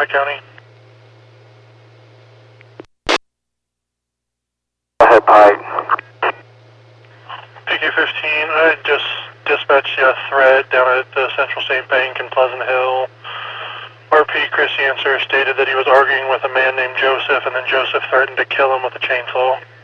County. Go ahead, Pike. PQ-15, I just dispatched a threat down at the Central State Bank in Pleasant Hill. RP Chris Answer stated that he was arguing with a man named Joseph, and then Joseph threatened to kill him with a chainsaw.